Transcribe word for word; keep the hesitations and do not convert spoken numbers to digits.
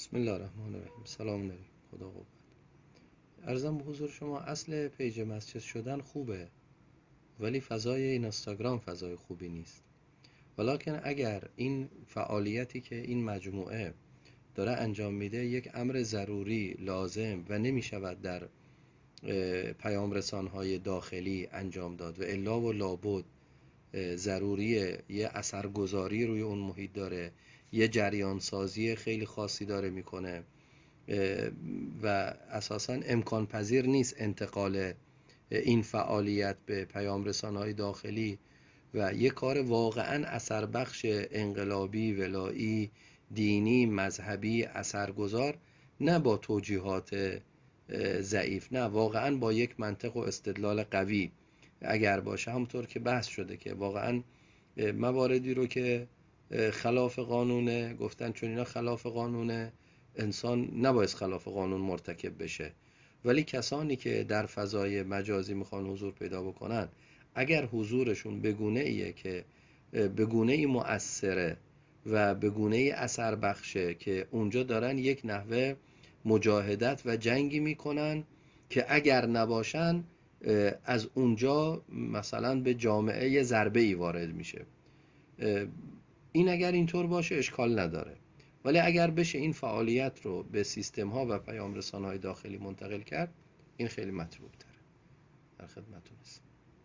بسم الله الرحمن الرحیم. سلام علیکم. خدا قوت. عرضم به حضور شما، اصل پیج مسجد شدن خوبه، ولی فضای اینستاگرام فضای خوبی نیست. ولیکن اگر این فعالیتی که این مجموعه داره انجام میده یک امر ضروری لازم و نمی شود در پیام رسانهای داخلی انجام داد و الا و لابد ضروریه، یه اثرگذاری روی اون محیط داره، یه جریان سازی خیلی خاصی داره میکنه و اساساً امکان پذیر نیست انتقال این فعالیت به پیام رسانهای داخلی و یه کار واقعاً اثر بخش، انقلابی، ولایی، دینی، مذهبی، اثرگذار، نه با توجیهات ضعیف، نه واقعاً با یک منطق و استدلال قوی اگر باشه. همونطور که بحث شده که واقعاً مواردی رو که خلاف قانونه گفتن، چون اینا خلاف قانونه، انسان نباید خلاف قانون مرتکب بشه، ولی کسانی که در فضای مجازی میخوان حضور پیدا بکنن، اگر حضورشون به گونه ایه که به گونه ای مؤثره و به گونه ای اثر بخشه که اونجا دارن یک نحوه مجاهدت و جنگی میکنن که اگر نباشن از اونجا مثلا به جامعه ضربه ای وارد میشه. این اگر اینطور باشه اشکال نداره، ولی اگر بشه این فعالیت رو به سیستم ها و پیام رسان های داخلی منتقل کرد، این خیلی مطلوب تره. در خدمتتون هستم.